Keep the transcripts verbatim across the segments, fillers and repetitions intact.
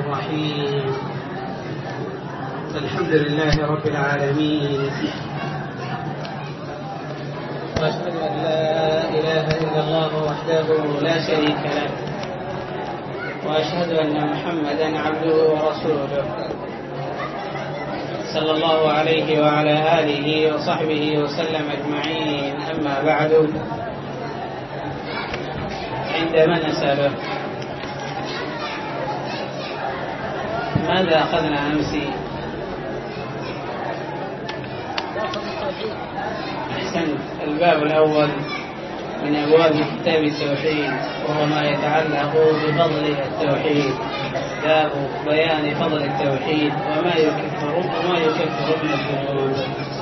الرحيم. الحمد لله رب العالمين، وأشهد أن لا إله إلا الله وحده لا شريك له، وأشهد أن محمدا عبده ورسوله صلى الله عليه وعلى آله وصحبه وسلم أجمعين. أما بعد، عندما نسأله ماذا أخذنا أمس؟ أحسنت. الباب الأول من أبواب كتاب التوحيد، وهو ما يتعلق بفضل التوحيد، باب بيان فضل التوحيد وما يكفر وما يكفر من الذنوب.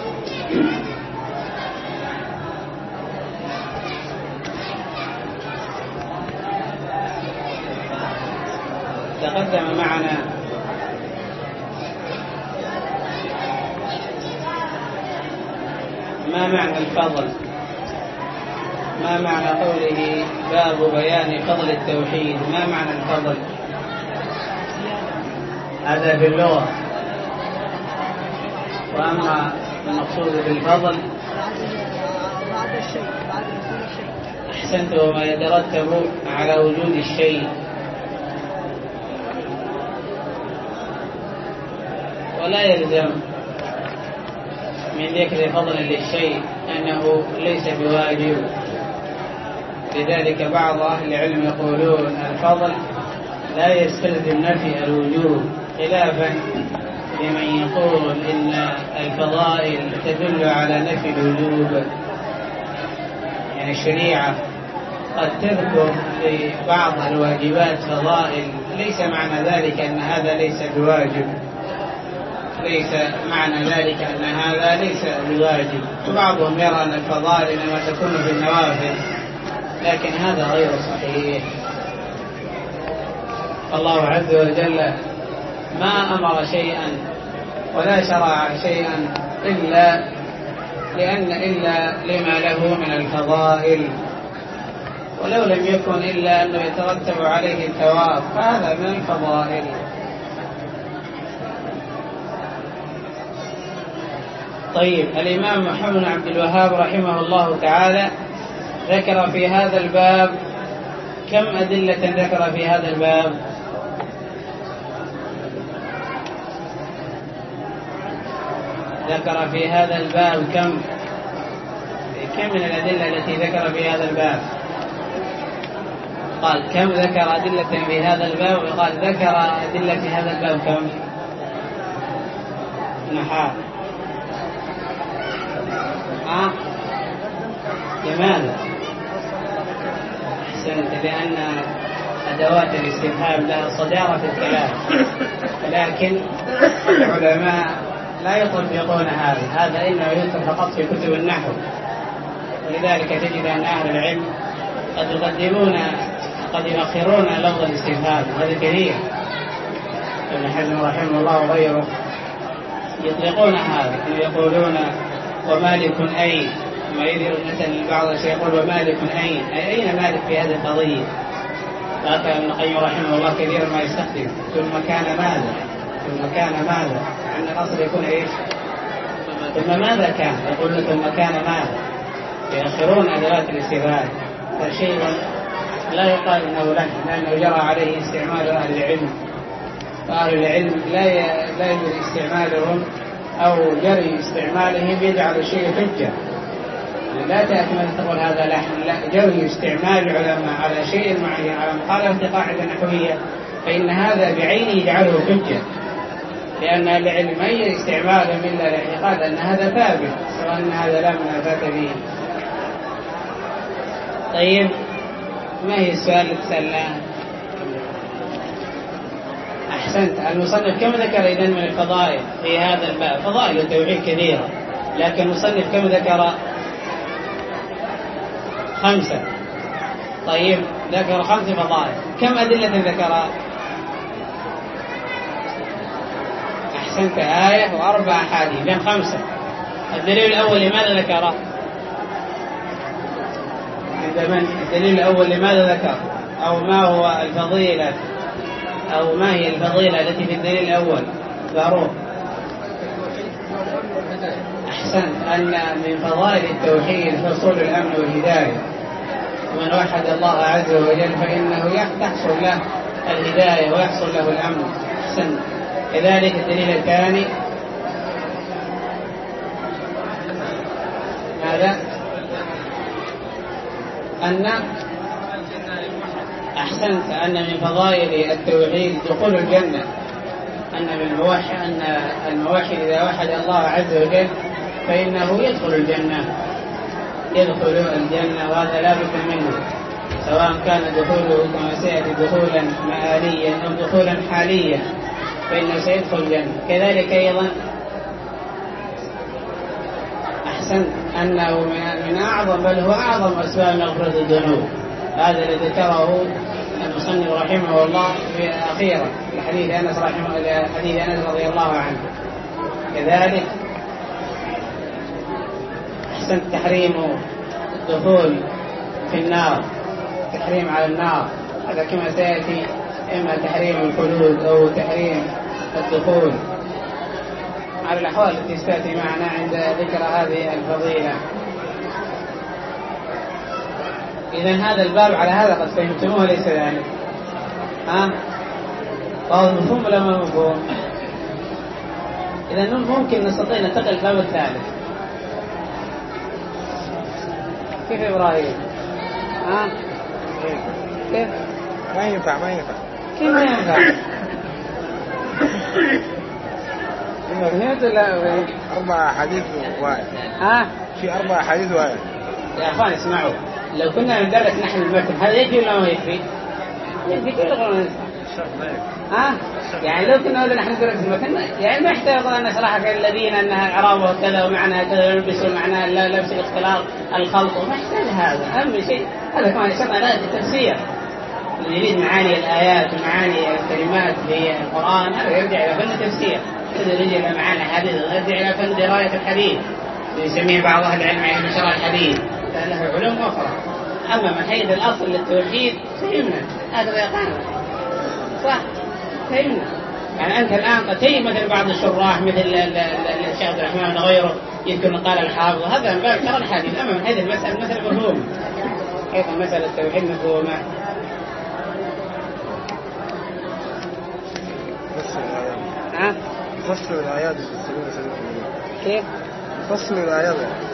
تقدم معنا ما معنى الفضل، ما معنى قوله باب بيان فضل التوحيد، ما معنى الفضل؟ هذا باللغة. وأما المقصود بالفضل بعد الشيء، بعد وجود الشيء. أحسنت. وما يترتب على وجود الشيء. ولا يلزم من ذكر فضل للشيء أنه ليس بواجب، لذلك بعض أهل العلم يقولون الفضل لا يستلزم نفي الوجوب، خلافا لمن يقول إن الفضائل تدل على نفي الوجوب. يعني الشريعة قد تذكر لبعض الواجبات فضائل، ليس معنى ذلك أن هذا ليس بواجب، ليس معنى ذلك أن هذا ليس بواجب. وبعضهم يرى أن الفضائل إنما تكون في النوافل، لكن هذا غير صحيح. الله عز وجل ما أمر شيئا ولا شرع شيئا إلا لأن إلا لما له من الفضائل، ولو لم يكن إلا أنه يترتب عليه الثواب، فهذا من الفضائل. طيب، الإمام محمد بن عبد الوهاب رحمه الله تعالى ذكر في هذا الباب كم أدلة ذكر في هذا الباب؟ ذكر في هذا الباب كم كم من الأدلة التي ذكر في هذا الباب؟ قال كم ذكر أدلة في هذا الباب؟ وقال ذكر أدلة في هذا الباب كم؟ نحاة. آه. لماذا؟ أحسنت. لأن أدوات الاستفهام لها صدارة في الكلام، لكن العلماء لا يطبقون هذا هذا إنه يذكر فقط في كتب النحو، ولذلك تجد أن أهل العلم قد يقدمون قد يؤخرون لفظ الاستفهام، وهذا كثير. ابن حزم رحمه الله وغيره يطلقون هذا، يقولون ومالك أين، ما يذكر مثل بعض الشيء يقول ومالك أين، أي أين مالك في هذه القضية؟ فأتى ابن القيم رحمه الله كثيرا ما يستخدم ثم كان ماذا، ثم كان ماذا، عند الأصل يكون إيش؟ ثم ماذا كان، يقول ثم كان ماذا، يأخرون أدوات الاستفهام. فشيء لا يقال إنه له، لأنه جرى عليه استعمال أهل العلم، وأهل العلم لا لا يجوز استعمالهم أو جري استعمالهم يجعل الشيء حجة. لا تأتي تقول هذا لحن، لا، جري استعمال العلماء على شيء معين على مخالفة قاعدة نحوية، فإن هذا بعينه يجعله حجة، لأن العلم أي استعمالهم إلا الاعتقاد أن هذا ثابت، سواء أن هذا لا منافاة به. طيب، ما هي السؤال اللي تسألناه؟ أحسنت. المصنف كم ذكر إذن من الفضائل في هذا الباب؟ فضائل التوحيد كثيرة، لكن المصنف كم ذكر؟ خمسة. طيب، ذكر خمس فضائل، كم أدلة ذكرها؟ أحسنت، آية وأربع أحاديث، بين خمسة. الدليل الأول لماذا ذكره؟ عند من الدليل الأول لماذا ذكر، أو ما هو الفضيلة أو ما هي الفضيلة التي في الدليل الأول؟ فاروق. أحسنت. أن من فضائل التوحيد حصول الأمن والهداية، ومن وحد الله عز وجل فإنه تحصل له الهداية ويحصل له الأمن. أحسنت. كذلك الدليل الثاني ماذا؟ أن أحسنت أن من فضائل التوحيد دخول الجنة، أن من الموحد أن الموحد إذا وحد الله عز وجل فإنه يدخل الجنة يدخل الجنة وهذا لا بد منه، سواء كان دخوله كما سيأتي دخولا مآليا أو دخولا حاليا فإنه سيدخل الجنة. كذلك أيضا أحسنت أنه من أعظم بل هو أعظم أسباب مغفرة الذنوب، هذا الذي ذكره المصنف رحمه الله في أخيرا في حديث أنس رحمه حديث أنس رضي الله عنه. كذلك أحسن تحريم الدخول في النار، تحريم على النار، هذا كما سيأتي إما تحريم الخلود أو تحريم الدخول على الأحوال التي ستأتي معنا عند ذكر هذه الفضيلة. إذن هذا الباب على هذا قد فهمتموه ليس ذلك؟ ها؟ فهو مفهوم ولا ما مفهوم؟ إذن ممكن نستطيع ننتقل الباب الثالث. كيف إبراهيم؟ ها؟ كيف؟ ما ينفع ما ينفع. كيف ما ينفع؟ فهمت ولا؟ أربع حديث وآية. ها؟ في أربع حديث وآية. يا أخوان اسمعوا، لو كنا ندرس نحن المتن هذا يكفي ولا ما يكفي؟ يكفي كل غير ها؟ يعني لو كنا نحن ندرس المتن يعني ما يحتاج أن نشرح الذين أنها إعرابه كذا ومعنى كذا ويلبسوا معنى لا لبس الاختلاط الخلط، وما يحتاج هذا. أهم شيء هذا كمان شرنا لا التفسير اللي يريد معاني الآيات ومعاني الكلمات في القرآن هذا يرجع إلى فن التفسير، إذا يرجع إلى معاني الحديث يرجع إلى فن دراية الحديث يسميه بعض أهل العلم علم شرع الحديث، له علوم أخرى. أما من حيث الأصل للتوحيد فهمنا هذا يقانا صح فهمنا. يعني أنت الآن قد تجد مثل بعض الشراح مثل الشيخ عبد الرحمن وغيره يذكر قال الحافظ هذا من باب شرع الحديث. أما من حيث المسألة مثل مفهوم أيضا مسألة التوحيد مفهومة. ها؟ فصل الآيات كيف؟ فصل الآيات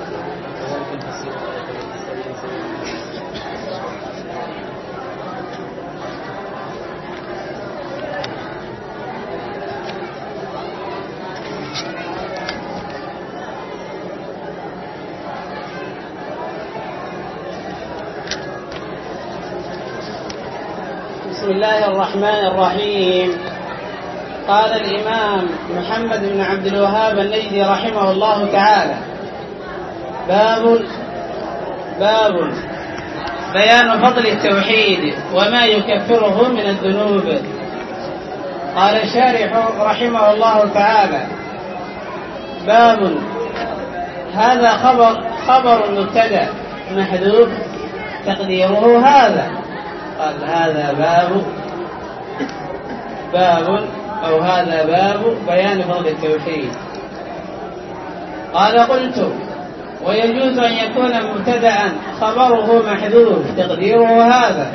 بسم الله الرحمن الرحيم. قال الإمام محمد بن عبد الوهاب النجدي رحمه الله تعالى: باب باب بيان فضل التوحيد وما يكفره من الذنوب. قال الشارح رحمه الله تعالى: باب هذا خبر خبر مبتدأ محذوف تقديره هذا. قال هذا باب باب أو هذا باب بيان فضل التوحيد. قال قلت: ويجوز أن يكون مبتدأ خبره محذوف تقديره هذا.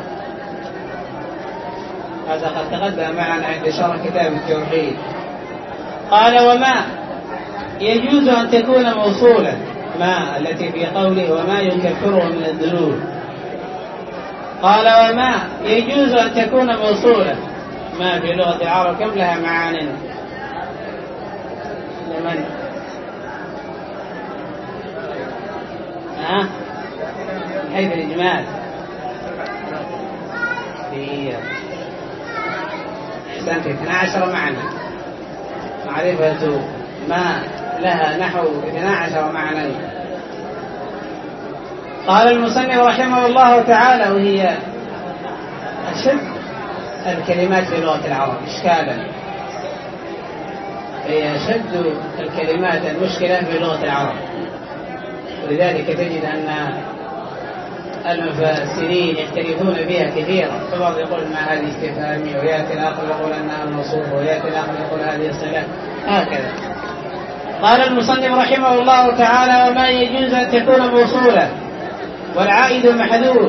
هذا قد تقدم معنا عند شرح كتاب التوحيد. قال: وما يجوز أن تكون موصولة، ما التي في قوله وما يكفره من الذنوب. قال: وما يجوز أن تكون موصولة، ما في لغة العرب كم لها معان؟ لمن؟ ها؟ من حيث الإجمال في أحسنت اثنا عشر معنى، معرفة ما لها نحو اثنا عشر معنى. قال المصنف رحمه الله تعالى: وهي أشد الكلمات في لغة العرب إشكالا، هي أشد الكلمات المشكلة في لغة العرب، ولذلك تجد أن المفسرين يختلفون فيها كثيرا، فبعض يقول ما هذه استفهامية، ويأتي الآخر يقول أنها موصوف، ويأتي الآخر يقول هذه الصلة، هكذا. قال المصنف رحمه الله تعالى: وما يجوز أن تكون موصولة والعائد محذوف.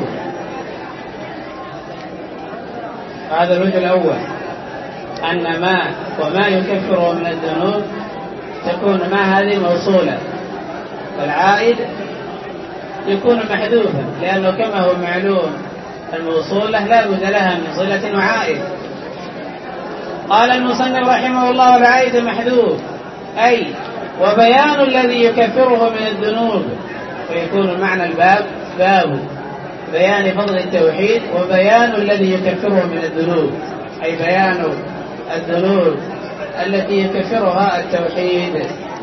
هذا الوجه الأول، أن ما وما يكفره من الذنوب تكون ما هذه موصولة، والعائد يكون محذوفا، لأنه كما هو معلوم الموصولة لا بد لها من صلة وعائد. قال المصنف رحمه الله: والعائد محذوف، أي وبيان الذي يكفره من الذنوب، ويكون معنى الباب باب بيان فضل التوحيد وبيان الذي يكفره من الذنوب، أي بيان الذنوب التي يكفرها التوحيد.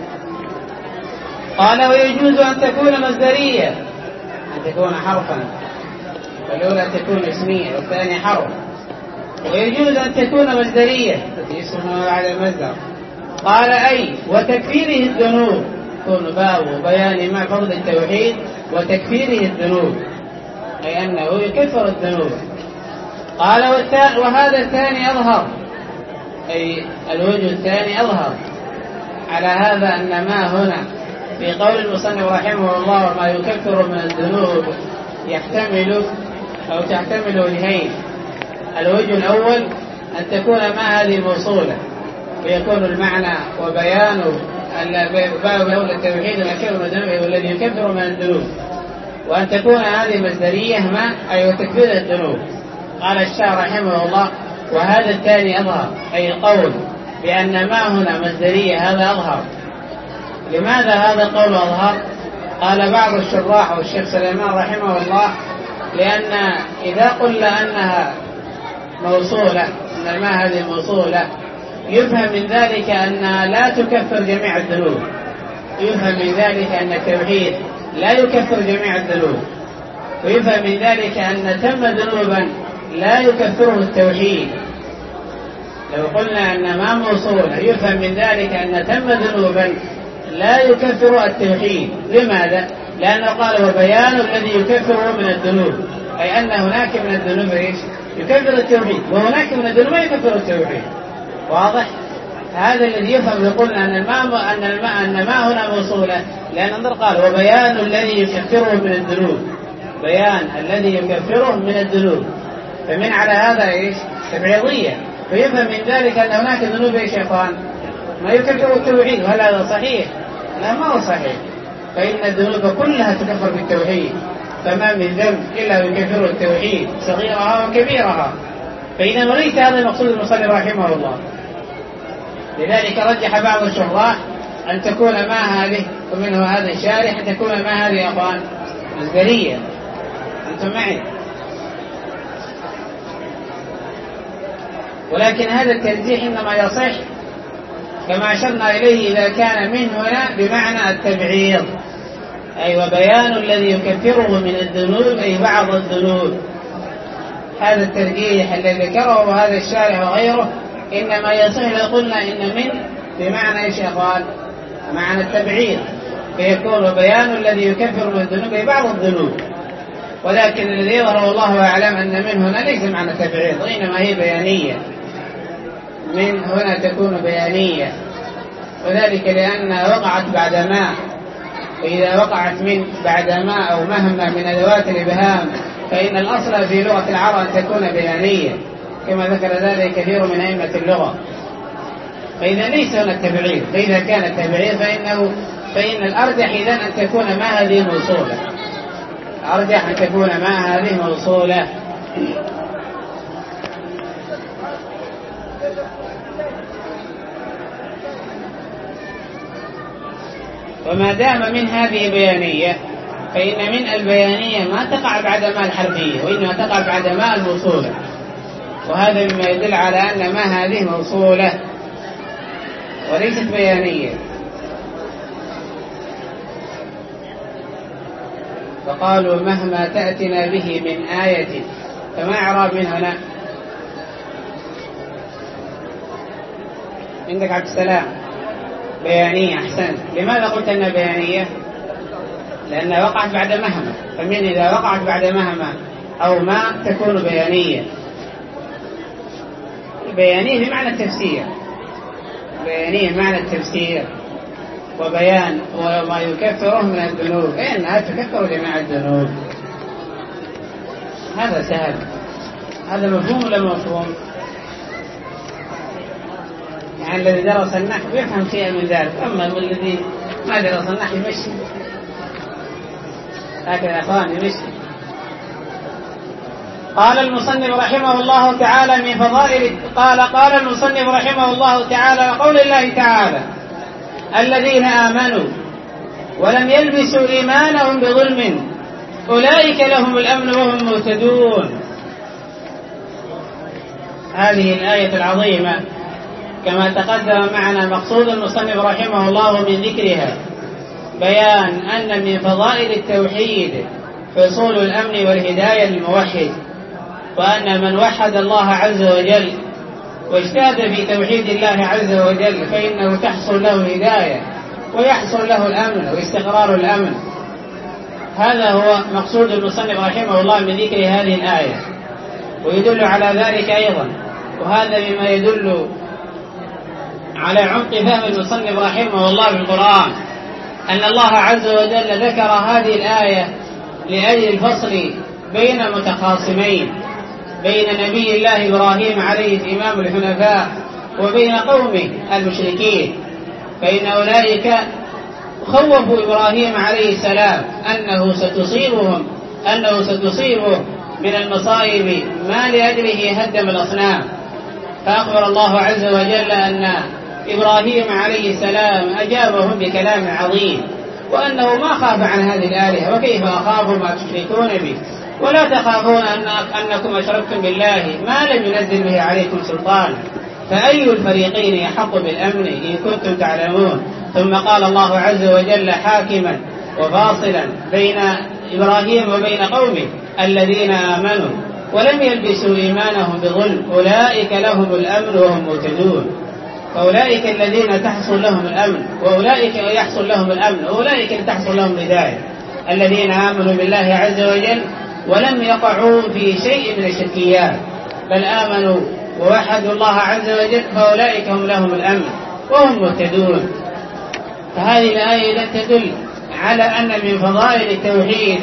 قال: ويجوز أن تكون مصدرية، أن تكون حرفا، فالأولى تكون اسمية والثانية حرف. ويجوز أن تكون مصدرية اسمها على المصدر. قال: أي وتكفيره الذنوب، تكون باب بيان مع فضل التوحيد وتكفيره الذنوب، أي أنه يكفر الذنوب. قال: وهذا الثاني أظهر، أي الوجه الثاني أظهر على هذا، أن ما هنا في قول المصنف رحمه الله وما يكفر من الذنوب يحتمل أو تحتمل وجهين. الوجه الأول أن تكون ما هذه موصولة، ويكون المعنى وبيان باب التوحيد والكفر من الذنوب والذي يكفر من الذنوب، وأن تكون هذه مصدرية ما أي تكفير الذنوب. قال الشاعر رحمه الله: وهذا الثاني أظهر، أي القول بأن ما هنا مصدرية هذا أظهر. لماذا هذا القول أظهر؟ قال بعض الشراح والشيخ سليمان رحمه الله: لأن إذا قلنا أنها موصولة، أن ما هذه موصولة، يفهم من ذلك أنها لا تكفر جميع الذنوب، يفهم من ذلك أن التوحيد لا يكفر جميع الذنوب، ويفهم من ذلك أن تم ذنوبا لا يكفره التوحيد. لو قلنا أن ما موصولة يفهم من ذلك أن تم ذنوبا لا يكفر التوحيد. لماذا؟ لأنه قال: وبيان الذي يكفره من الذنوب، أي أن هناك من الذنوب إيش؟ يكفر التوحيد، وهناك من الذنوب يكفر التوحيد. واضح؟ هذا الذي يفهم. يقولنا أن الماء أن الماء أن ما هنا موصولة، لأن انظر قال: وبيان الذي يكفره من الذنوب، بيان الذي يكفره من الذنوب، فمن على هذا إيش؟ تبعيضية، فيفهم من ذلك أن هناك ذنوب يا شيخان ما يكفر التوحيد. وهل هذا صحيح؟ لا، ما هو صحيح، فإن الذنوب كلها تكفر بالتوحيد، فما من ذنب إلا يكفر التوحيد صغيرها وكبيرها. فإذا وليس هذا المقصود المصنف رحمه الله. لذلك رجح بعض الشراح أن تكون ما هذه، ومنه هذا الشارح، أن تكون ما هذه أخوان مصدرية. أنتم معي؟ ولكن هذا الترجيح إنما يصح كما أشرنا إليه إذا كان من هنا بمعنى التبعيض، أي وبيان الذي يكفره من الذنوب، أي بعض الذنوب. هذا الترجيح الذي ذكره هذا الشارح وغيره إنما يصح لو قلنا إن من بمعنى إيش يا أخوان؟ معنى التبعيض، فيكون بيان الذي يكفر من الذنوب أي بعض الذنوب. ولكن الذي يظهر والله أعلم أن من هنا ليس معنى تبعيض، وإنما هي بيانية. من هنا تكون بيانية، وذلك لأنها وقعت بعد ما، وإذا وقعت من بعد ما أو مهما من أدوات الإبهام فإن الأصل في لغة العرب أن تكون بيانية، كما ذكر ذلك كثير من أئمة اللغة. فإذا ليس هنا التبعيض، فإذا كان التبعيض فإنه فإن الأرجح إذن أن تكون ما هذه موصولة، أرجح أن تكون ما هذه موصولة. وما دام من هذه بيانية، فإن من البيانية ما تقع بعد ما الحرفية، وإنما تقع بعد ما الموصولة، وهذا مما يدل على أن ما هذه موصولة وليست بيانية. فقالوا مهما تأتنا به من آية، فما إعراب من هنا؟ عندك عبد السلام؟ بيانية. أحسن. لماذا قلت أنها بيانية؟ لأنها وقعت بعد مهما، فمن إذا وقعت بعد مهما أو ما تكون بيانية. بيانية بمعنى التفسير، بيانية بمعنى التفسير وبيان وما يكفره من الذنوب، إنها تكفر جميع الذنوب. هذا سهل. هذا مفهوم ولا مفهوم؟ يعني الذي درس النحو يفهم شيئا من ذلك، أما الذي ما درس النحو يمشي هكذا يا أخوان يمشي. قال المصنف رحمه الله تعالى من فضائل قال قال المصنف رحمه الله تعالى وقول الله تعالى الذين آمنوا ولم يلبسوا إيمانهم بظلم أولئك لهم الأمن وهم مهتدون. هذه الآية العظيمة كما تقدم معنا مقصود المصنف رحمه الله من ذكرها بيان أن من فضائل التوحيد حصول الأمن والهداية للموحد، وأن من وحد الله عز وجل واجتهد في توحيد الله عز وجل فإنه تحصل له هداية ويحصل له الأمن واستقرار الأمن. هذا هو مقصود المصنف رحمه الله من ذكر هذه الآية، ويدل على ذلك أيضا، وهذا مما يدل على عمق فهم المصنف رحمه الله بالقرآن، أن الله عز وجل ذكر هذه الآية لأجل الفصل بين متخاصمين، بين نبي الله إبراهيم عليه إمام الحنفاء وبين قومه المشركين، فإن أولئك خوفوا إبراهيم عليه السلام أنه ستصيبهم أنه ستصيبه من المصائب ما لأجله هدم الأصنام، فأخبر الله عز وجل أن إبراهيم عليه السلام أجابهم بكلام عظيم، وأنه ما خاف عن هذه الآلهة، وكيف أخاف ما تشركون به ولا تخافون أن أنكم أشركتم بالله ما لم ينزل به عليكم سلطان، فأي الفريقين يحق بالأمن إن كنتم تعلمون. ثم قال الله عز وجل حاكما وفاصلا بين إبراهيم وبين قومه الذين آمنوا ولم يلبسوا إيمانهم بظلم أولئك لهم الأمن وهم مهتدون. فأولئك الذين تحصل لهم الأمن وأولئك يحصل لهم الأمن وأولئك تحصل لهم الهداية، الذين آمنوا بالله عز وجل ولم يقعوا في شيء من الشركيات بل آمنوا ووحدوا الله عز وجل، فأولئك هم لهم الأمن وهم مهتدون. فهذه الآية تدل على أن من فضائل التوحيد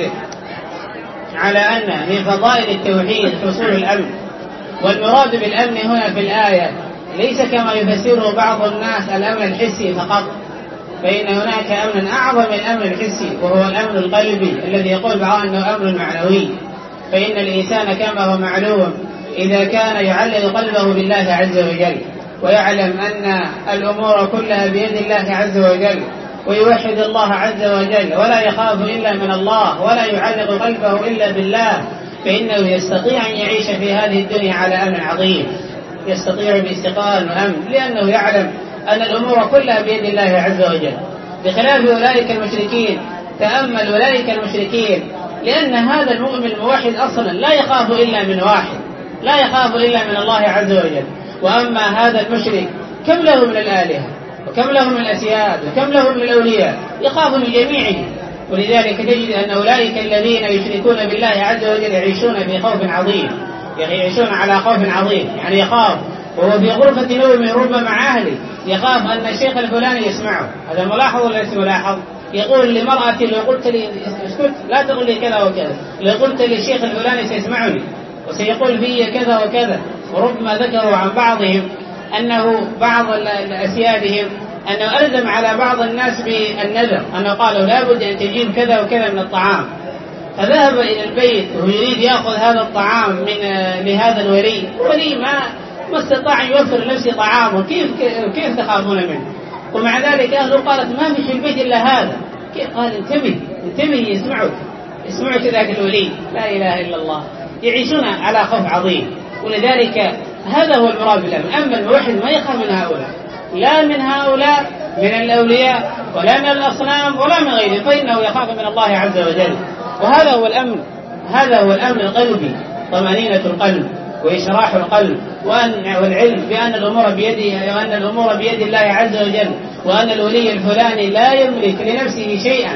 على أن من فضائل التوحيد حصول الأمن، والمراد بالأمن هنا في الآية ليس كما يفسره بعض الناس الأمن الحسي فقط، فإن هناك أمن أعظم من الأمن الحسي وهو الأمن القلبي الذي يقول بعض أنه أمن معنوي. فإن الإنسان كما هو معلوم إذا كان يعلق قلبه بالله عز وجل ويعلم أن الأمور كلها بيد الله عز وجل ويوحد الله عز وجل ولا يخاف إلا من الله ولا يعلق قلبه إلا بالله، فإنه يستطيع أن يعيش في هذه الدنيا على أمن عظيم، يستطيع باستقرار وأمن، لأنه يعلم أن الأمور كلها بيد الله عز وجل، بخلاف أولئك المشركين. تأمل أولئك المشركين، لأن هذا المؤمن الموحد أصلا لا يخاف إلا من واحد، لا يخاف إلا من الله عز وجل. وأما هذا المشرك كم له من الآلهة وكم له من الأسياد وكم له من الأولياء، يخاف من جميعهم. ولذلك تجد أن أولئك الذين يشركون بالله عز وجل يعيشون في خوف عظيم، يعيشون على خوف عظيم، يعني يخاف وهو في غرفة نومه ربما مع أهله يخاف أن الشيخ الفلاني يسمعه. هذا ملاحظ ولا ليس ملاحظ؟ يقول لمرأتي لو قلت لي اسكت لا تقول لي كذا وكذا، لو قلت للشيخ الفلاني سيسمعني وسيقول في كذا وكذا. وربما ذكروا عن بعضهم أنه بعض أسيادهم أنه ألزم على بعض الناس بالنذر، أنه قالوا لا بد أن تجيب كذا وكذا من الطعام، فذهب إلى البيت وهو يريد يأخذ هذا الطعام من لهذا الولي، ولي ما ما استطاع يوفر لنفسه طعامه، كيف كيف تخافون منه؟ ومع ذلك أهله قالت ما في في البيت إلا هذا. كيف؟ قال انتبه انتبه يسمعك يسمعك ذاك الولي. لا إله إلا الله، يعيشون على خوف عظيم. ولذلك هذا هو المراد بالأمن. أما الموحد ما يخاف من هؤلاء، لا من هؤلاء من الأولياء ولا من الأصنام ولا من غيره، فإنه يخاف من الله عز وجل. وهذا هو الأمن، هذا هو الأمن القلبي، طمأنينة القلب وإشراح القلب، وأن والعلم بأن الأمور بيده وأن الأمور بيد الله عز وجل، وأن الولي الفلاني لا يملك لنفسه شيئا،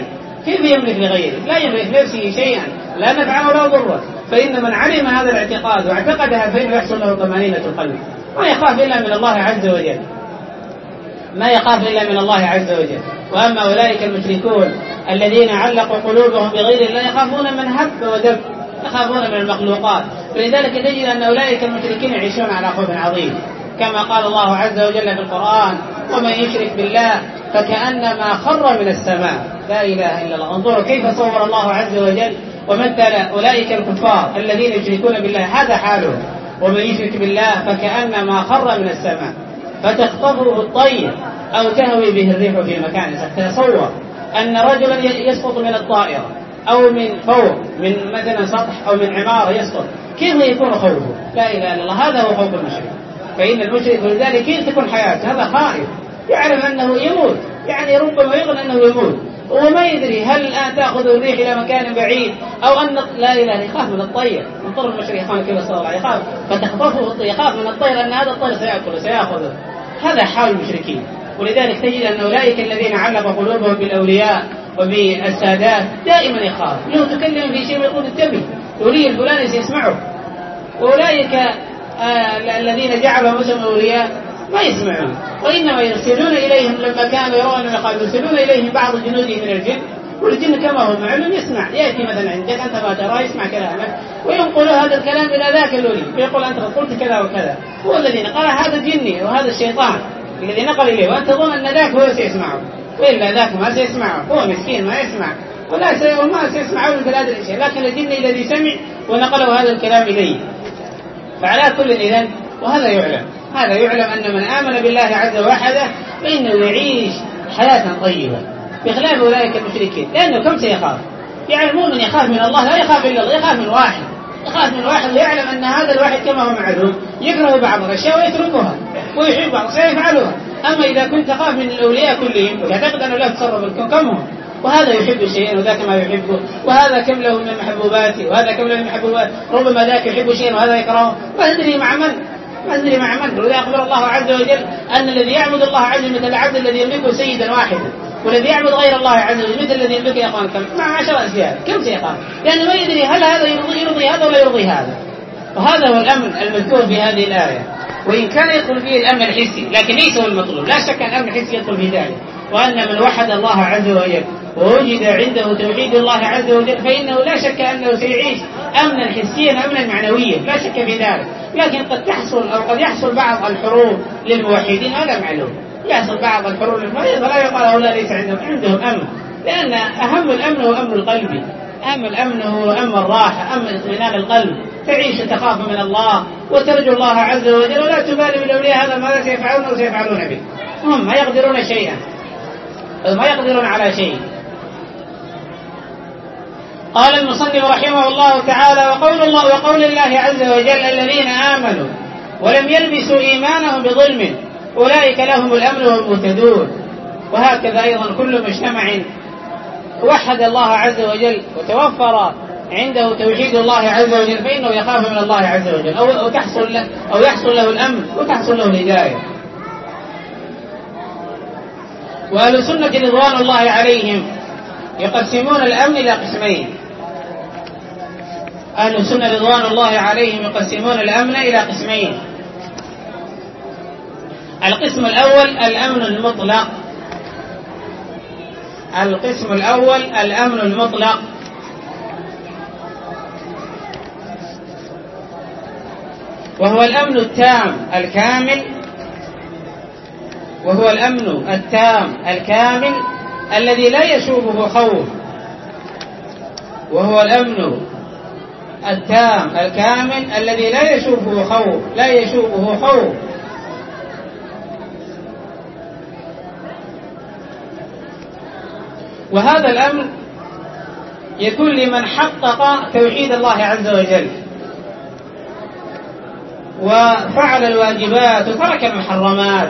كيف يملك لغيره؟ لا يملك لنفسه شيئا لا نفعه ولا ضره. فإن من علم هذا الاعتقاد واعتقدها فإنه يحصل له طمأنينة القلب، ما يخاف إلا من الله عز وجل، ما يخاف إلا من الله عز وجل. وأما أولئك المشركون الذين علقوا قلوبهم بغير الله يخافون من هب ودب، يخافون من المخلوقات. ولذلك تجد أن أولئك المشركين يعيشون على خوف عظيم، كما قال الله عز وجل في القرآن: ومن يشرك بالله فكأنما خر من السماء. لا إله إلا الله. انظروا كيف صور الله عز وجل ومثل أولئك الكفار الذين يشركون بالله، هذا حالهم: ومن يشرك بالله فكأنما خر من السماء فتخطفه الطير أو تهوي به الريح في مكان سحيق. تصور أن رجلا يسقط من الطائرة أو من فوق، من مثلا سطح أو من عمارة يسقط، كيف يكون خوفه؟ لا إله إلا الله. هذا هو خوف المشرك. فإن المشرك ولذلك كيف تكون حياته؟ هذا خائف، يعلم أنه يموت، يعني ربما يظن أنه يموت وما يدري هل الآن تأخذ الريح إلى مكان بعيد أو أن لا إله. يخاف من الطير. انظر المشرك يخاف كيف صار الله، يخاف فتخطفه الطير، يخاف من الطير أن هذا الطير سيأكله سيأخذه. هذا حال المشركين. ولذلك تجد أن أولئك الذين علقوا قلوبهم بالأولياء وبالسادات دائما يخاف. لو تكلم في شيء يقول انتبه، ولي الفلاني سيسمعه. وأولئك آه الذين جعلوا مسلم أولياء ما يسمعون، وإنما يرسلون إليهم لما كانوا يرون قالوا يرسلون إليهم بعض جنوده من الجن، والجن كما هو معلوم يسمع، يأتي مثلا عندك أنت ما ترى يسمع كلامك وينقل هذا الكلام إلى ذاك الولي ويقول أنت قلت كذا وكذا. هو الذي نقل هذا الجني وهذا الشيطان الذي نقل إليه، وأنت تظن أن ذاك هو سيسمعه، وإلا ذاك ما سيسمعه، هو مسكين ما يسمع ولا سي وما سيسمعه من بلاد الأشياء، لكن الجن الذي سمع ونقله هذا الكلام إليه. فعلى كل إذن وهذا يعلم، هذا يعلم أن من آمن بالله عز وحده فإنه يعيش حياة طيبة بخلاف أولئك المشركين. لأنه كم سيخاف؟ يعني المؤمن يخاف من الله لا يخاف إلا الله، يخاف من واحد، يخاف من واحد ويعلم أن هذا الواحد كما هو معلوم يكره بعض الأشياء ويتركها ويحب بعض سيفعلها. أما إذا كنت تخاف من الأولياء كلهم وتعتقد أنه لا تصرف الكون كم هم، وهذا يحب شيئا وذاك ما يحبه، وهذا كم له من محبوباته وهذا كم له من محبوبات، ربما ذاك يحب شيئا وهذا يكرهه، ما تدري مع من ما تدري مع من. ولذا أخبر الله عز وجل أن الذي يعبد الله عز وجل مثل العبد الذي يملكه سيدا واحدا، والذي يعبد غير الله عز وجل مثل الذي يملكه يا أخوان كم مع عشر أزياد، كم سيقام؟ لأنه ما يدري هل هذا يرضي, يرضي هذا ولا يرضي هذا. وهذا هو الأمن المذكور في هذه الآية، وإن كان يدخل فيه الأمن الحسي لكن ليس هو المطلوب. لا شك أن الأمن الحسي يدخل في ذلك، وأن من وحد الله عز وجل ووجد عنده توحيد الله عز وجل فإنه لا شك أنه سيعيش أمنا حسيا أمنا معنويا، لا شك في ذلك. لكن قد تحصل أو قد يحصل بعض الحروب للموحدين، هذا معلوم، يحصل بعض الحروب للموحدين فلا يقال هؤلاء ليس عندهم عندهم أمن، لأن أهم الأمن هو أمن القلب، أهم الأمن هو أمن الراحة، أمن اطمئنان القلب، تعيش تخاف من الله وترجو الله عز وجل ولا تبالي بالأولياء هذا ماذا سيفعلون وسيفعلون به، هم ما يقدرون شيئا ما يقدرون على شيء. قال المصنف رحمه الله تعالى: وقول الله وقول الله عز وجل: الذين آمنوا ولم يلبسوا إيمانهم بظلم أولئك لهم الأمن وهم مهتدون. وهكذا أيضا كل مجتمع وحد الله عز وجل وتوفر عنده توحيد الله عز وجل فإنه يخاف من الله عز وجل أو تحصل له أو يحصل له الأمن وتحصل له الهداية. وأهل السنة رضوان الله عليهم يقسمون الأمن إلى قسمين. أهل السنة رضوان الله عليهم يقسمون الأمن إلى قسمين. القسم الأول الأمن المطلق القسم الأول الأمن المطلق وهو الأمن التام الكامل وهو الأمن التام الكامل الذي لا يشوبه خوف وهو الأمن التام الكامل الذي لا يشوبه خوف لا يشوبه خوف وهذا الأمن يكون لمن حقق توحيد الله عز وجل وفعل الواجبات وترك المحرمات.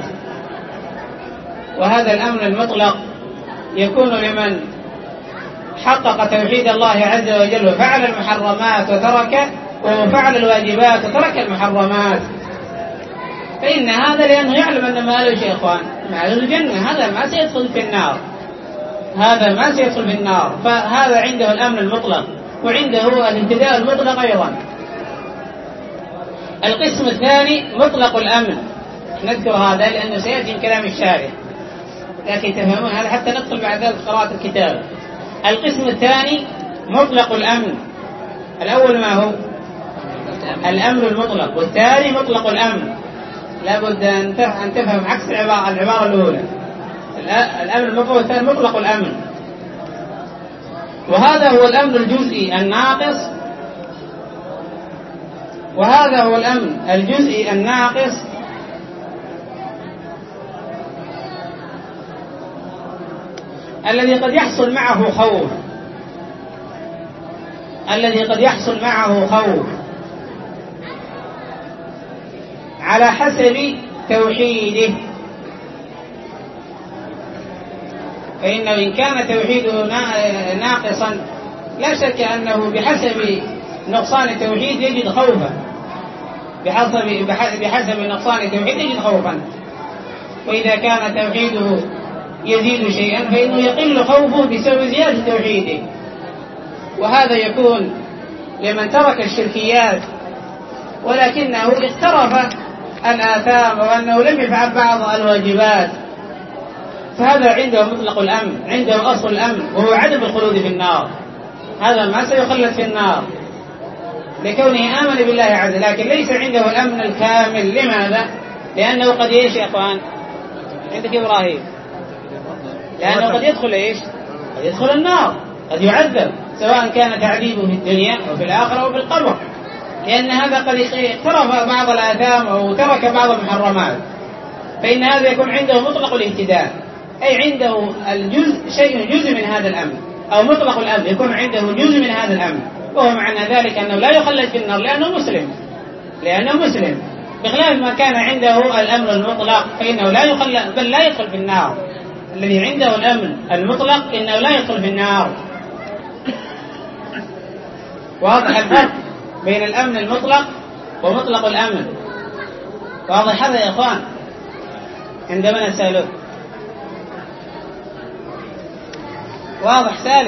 وهذا الأمن المطلق يكون لمن حقق توحيد الله عز وجل وفعل المحرمات وترك وفعل الواجبات وترك المحرمات. فإن هذا لأنه يعلم أن ما له شيء إخوان مع الجنة، هذا ما سيدخل في النار هذا ما سيدخل في النار. فهذا عنده الأمن المطلق، وعنده الامتداء المطلق أيضا. القسم الثاني مطلق الأمن، نذكر هذا لأنه سيأتي من كلام الشارح، لكن تفهمون هذا حتى ندخل بعد ذلك قراءة الكتاب. القسم الثاني مطلق الأمن. الأول ما هو؟ الأمن المطلق، والثاني مطلق الأمن. لابد أن تفهم عكس العبارة, العبارة الأولى. الأمن المطلق والثاني مطلق الأمن. وهذا هو الأمن الجزئي الناقص، وهذا هو الأمن الجزئي الناقص الذي قد يحصل معه خوف، الذي قد يحصل معه خوف على حسب توحيده. فإنه إن كان توحيده ناقصا لا شك أنه بحسب نقصان التوحيد يجد خوفا، بحسب, بحسب نقصان التوحيد يجد خوفا. وإذا كان توحيده يزيد شيئا فإنه يقل خوفه بسبب زيادة توحيده. وهذا يكون لمن ترك الشركيات ولكنه اقترف الآثام وأنه لم يفعل بعض الواجبات، فهذا عنده مطلق الأمن، عنده أصل الأمن وهو عدم الخلود في النار. هذا ما سيخلد في النار لكونه آمن بالله عز وجل، لكن ليس عنده الأمن الكامل. لماذا؟ لأنه قد إيش يا أخوان؟ عندك إبراهيم؟ لأنه قد يدخل إيش؟ قد يدخل النار، قد يعذب، سواء كان تعذيبه في الدنيا وفي الآخرة وفي القبر، لأن هذا قد اقترف بعض الآثام أو ترك بعض المحرمات. فإن هذا يكون عنده مطلق الاهتداء، أي عنده الجزء شيء جزء من هذا الأمن، أو مطلق الأمن يكون عنده جزء من هذا الأمن، وهو معنى ذلك أنه لا يخلد في النار لأنه مسلم، لأنه مسلم، بخلاف ما كان عنده الأمن المطلق فإنه لا يخلد بل لا يدخل في النار. الذي عنده الأمن المطلق إنه لا يدخل في النار. واضح الفرق بين الأمن المطلق ومطلق الأمن؟ واضح هذا يا إخوان؟ عندما نسأله واضح سالم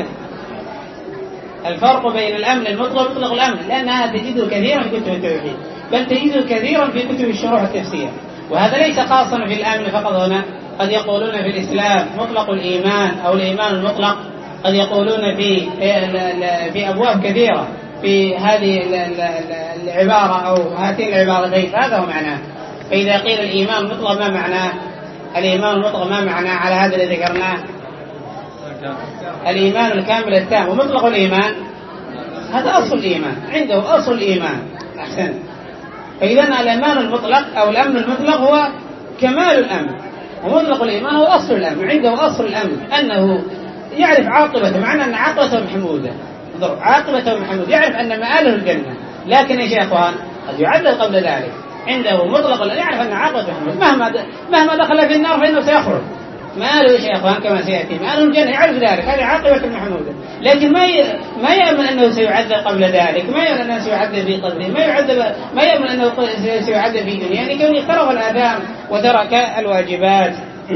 الفرق بين الأمن المطلق ومطلق الأمن، لأن هذا تجده كثيرا في كتب التوحيد، بل تجده كثيرا في كتب الشروح التفسير. وهذا ليس خاصا في الأمن فقط. هنا قد يقولون في الإسلام مطلق الإيمان أو الإيمان المطلق، قد يقولون في في أبواب كثيرة في هذه العبارة أو هاتين العبارتين، فهذا هو معناه. فإذا قيل الإيمان المطلق ما معناه؟ الإيمان المطلق ما معناه على هذا الذي ذكرناه؟ الإيمان الكامل التام. ومطلق الإيمان هذا أصل الإيمان، عنده أصل الإيمان. أحسن. فإذا الإيمان المطلق أو الأمن المطلق هو كمال الأمن، ومطلق الإيمان هو أصل الأمن، عنده أصل الأمن أنه يعرف عاقبته، معنى أن عاقبته محمودة، عاقبته محمودة، يعرف أن مآله الجنة. لكن يا شيخوان قد يعذب قبل ذلك، عنده مطلق يعرف أن عاقبته محمودة، مهما مهما دخل في النار فإنه سيخرج. مآله يا شيخوان كما سيأتي، مآله الجنة، يعرف ذلك، هذه عاقبة محمودة. لكن ما ي... ما يأمن أنه سيعذب قبل ذلك، ما يأمن أنه سيعذب في قبره، ما يعذب ما يأمن أنه سيعذب في دنيا، يعني كونه اقترف الآثام وترك الواجبات.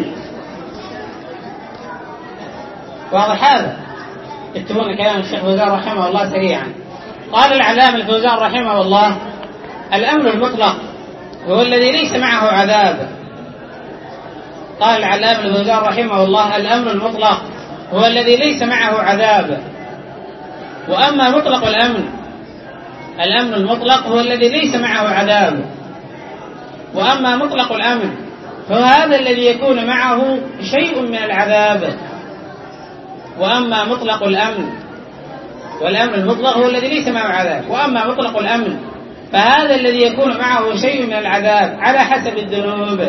واضح هذا؟ اتبعون كلام الشيخ فوزان رحمه الله سريعا. قال العلامة الفوزان رحمه الله: الأمن المطلق هو الذي ليس معه عذاب. قال العلامة الفوزان رحمه الله: الأمن المطلق هو الذي ليس معه عذاب. وأما مطلق الأمن، الأمن المطلق هو الذي ليس معه عذاب. وأما مطلق الأمن فهو هذا الذي يكون معه شيء من العذاب. وأما مطلق الأمن، والأمن المطلق هو الذي ليس معه عذاب. وأما مطلق الأمن فهذا الذي يكون معه شيء من العذاب على حسب الذنوب.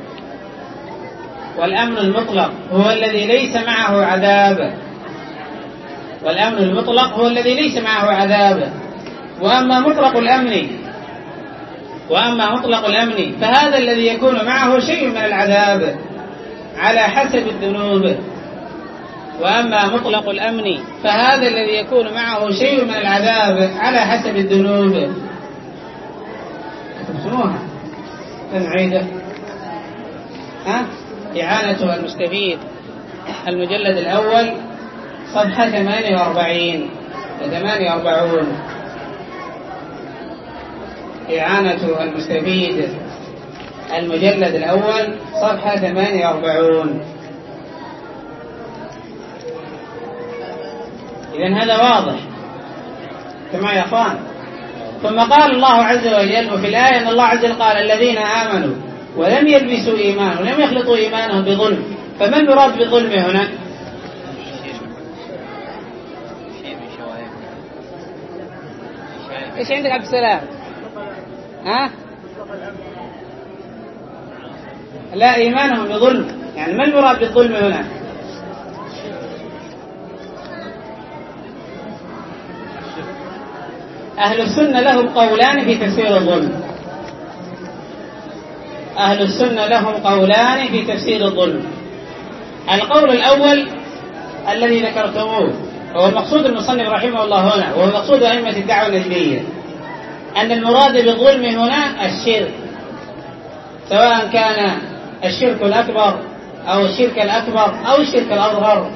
والأمن المطلق هو الذي ليس معه عذاب. والأمن المطلق هو الذي ليس معه عذاب. وأما مطلق الأمن وأما مطلق الأمن فهذا الذي يكون معه شيء من العذاب على حسب الذنوب. وأما مطلق الأمن فهذا الذي يكون معه شيء من العذاب على حسب الذنوب. تسموها نعيده ها إعانة المستفيد المجلد الأول صفحة ثمانية وأربعين وثمانية وأربعون، إعانة المستفيد المجلد الأول صفحة ثمانية وأربعون. إذن هذا واضح كما يا أخوان. ثم قال الله عز وجل وفي الآية أن الله عز وجل قال الذين آمنوا ولم يلبسوا إيمانهم ولم يخلطوا إيمانهم بظلم. فما المراد بالظلم هنا؟ إيش عندك عبد السلام؟ ها؟ لا، إيمانهم بظلم، يعني ما المراد بالظلم هنا؟ أهل السنة لهم قولان في تفسير الظلم. أهل السنة لهم قولان في تفسير الظلم. القول الأول الذي ذكرتموه هو المقصود المصنف رحمه الله هنا، وهو مقصود أئمة الدعوة النجدية، أن المراد بالظلم هنا الشرك، سواء كان الشرك الأكبر أو الشرك الأكبر أو الشرك الأصغر،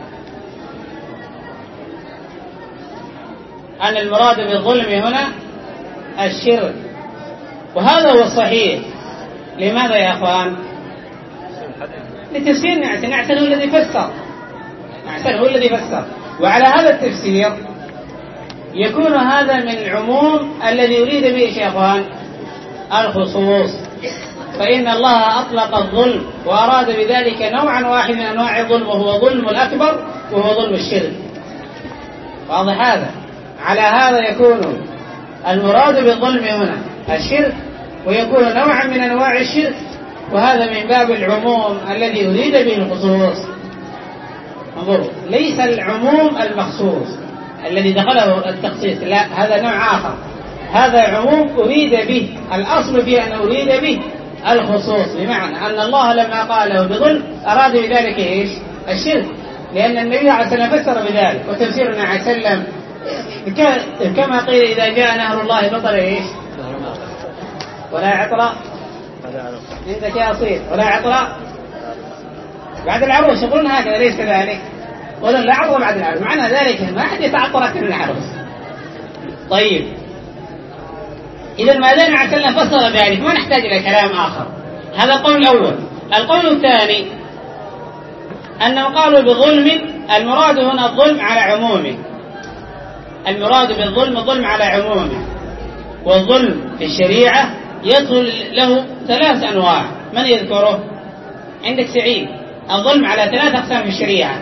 أن المراد بالظلم هنا الشرك. وهذا هو الصحيح. لماذا يا أخوان؟ لتفسير نعت نعت هو الذي فسر نعت هو الذي فسر وعلى هذا التفسير يكون هذا من العموم الذي يريد به يا أخوان الخصوص. فإن الله أطلق الظلم وأراد بذلك نوعا واحد من أنواع الظلم، وهو ظلم الأكبر وهو ظلم الشرك. واضح هذا؟ على هذا يكون المراد بالظلم هنا الشرك، ويكون نوعا من أنواع الشرك، وهذا من باب العموم الذي يريد به الخصوص. انظروا، ليس العموم المخصوص الذي دخله التخصيص، لا، هذا نوع آخر. هذا عموم أريد به، الأصل فيه أن أريد به الخصوص، بمعنى أن الله لما قاله بظلم أراد بذلك إيش؟ الشرك، لأن النبي عليه الصلاة والسلام فسر بذلك. وتفسيرنا عليه السلام كما قيل إذا جاء نهر الله بطل إيش؟ ولا عطر عندك يا أصيل، ولا عطر بعد العروس. يقولون هكذا، ليس كذلك؟ قولون لا عطر بعد العروس، معنى ذلك ما أحد يتعطر أكثر من العروس. طيب، إذا ما دام عليه السلام فسر ذلك ما نحتاج إلى كلام آخر. هذا القول الأول. القول الثاني أنه قالوا بظلم، المراد هنا الظلم على عمومه. المراد بالظلم الظلم على عمومه. والظلم في الشريعة يدخل له ثلاث أنواع. من يذكره؟ عندك سعيد. الظلم على ثلاث أقسام في الشريعة: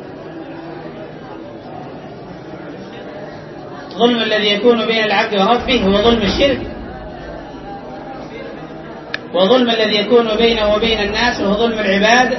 ظلم الذي يكون بين العبد وربه هو ظلم الشرك، وظلم الذي يكون بينه وبين الناس وهو ظلم العباد،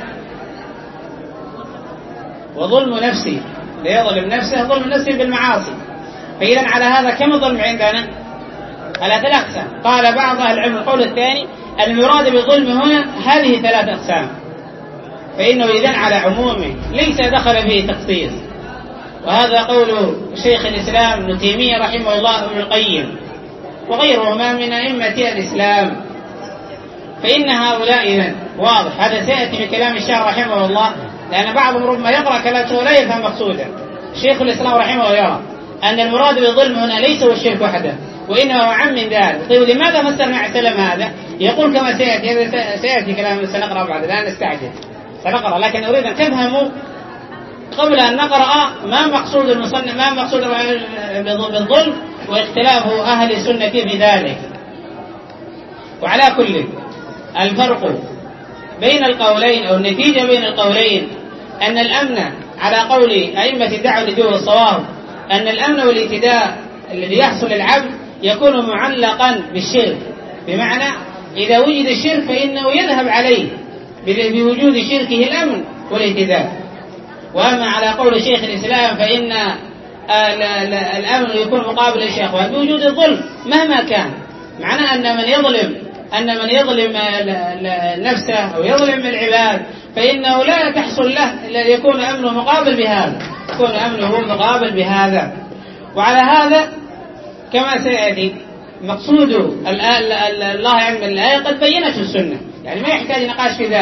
وظلم نفسه ليظلم نفسه ظلم نفسه بالمعاصي. فإذا على هذا كم الظلم عندنا؟ على ثلاث أقسام. قال بعض أهل العلم القول الثاني المراد بالظلم هنا هذه ثلاث أقسام، فإنه إذن على عمومه ليس دخل فيه تخصيص. وهذا قول شيخ الإسلام ابن تيمية رحمه الله ابن القيم وغيرهما من أئمة الإسلام. فإن هؤلاء إذن واضح، هذا سيأتي في كلام الشيخ رحمه الله، لأن بعضهم ربما يقرأ كلامه ولا يفهم مقصودا. شيخ الإسلام رحمه الله يرى أن المراد بالظلم هنا ليس هو الشرك وحده، وإنه عم من ذلك. طيب لماذا فسر مع سلم هذا؟ يقول كما سيأتي, سيأتي كلام سنقرأ بعد، الآن نستعجل سنقرأ، لكن أريد أن تفهموا قبل أن نقرأ ما مقصود المصنف، ما مقصود بالظلم واختلاف أهل السنة في ذلك. وعلى كل الفرق بين القولين أو النتيجة بين القولين أن الأمن على قول أئمة الدعوة الجو والصواب أن الأمن والاهتداء الذي يحصل للعبد يكون معلقا بالشرك، بمعنى إذا وجد الشرك فإنه يذهب عليه بوجود شركه الأمن والاهتداء. وأما على قول شيخ الإسلام فإن الأمن يكون مقابل الشهوات بوجود الظلم مهما كان، معنى أن من يظلم أن من يظلم نفسه أو يظلم العباد فإنه لا تحصل له يكون أمنه مقابل بهذا، يكون أمنه مقابل بهذا. وعلى هذا كما سيأتي مقصود الله عند الآية قد بينته السنة، يعني ما يحتاج نقاش في ذلك.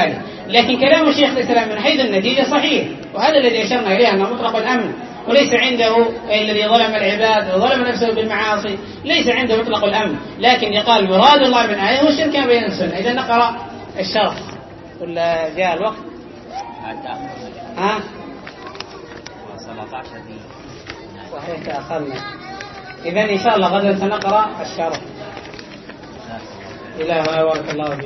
لكن كلام الشيخ الإسلام من حيث النتيجة صحيح، وهذا الذي أشرنا إليه أنه مطلق الأمن، وليس عنده الذي ظلم العباد وظلم نفسه بالمعاصي ليس عنده مطلق الأمن، لكن يقال مراد الله من آية هو الشرك بين السنة. إذا نقرأ الشرح ولا جاء الوقت؟ ها؟ صحيح تأخرنا. إذا إن شاء الله غدا سنقرأ الشرح. إله بارك الله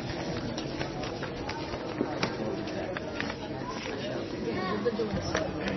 فيكم.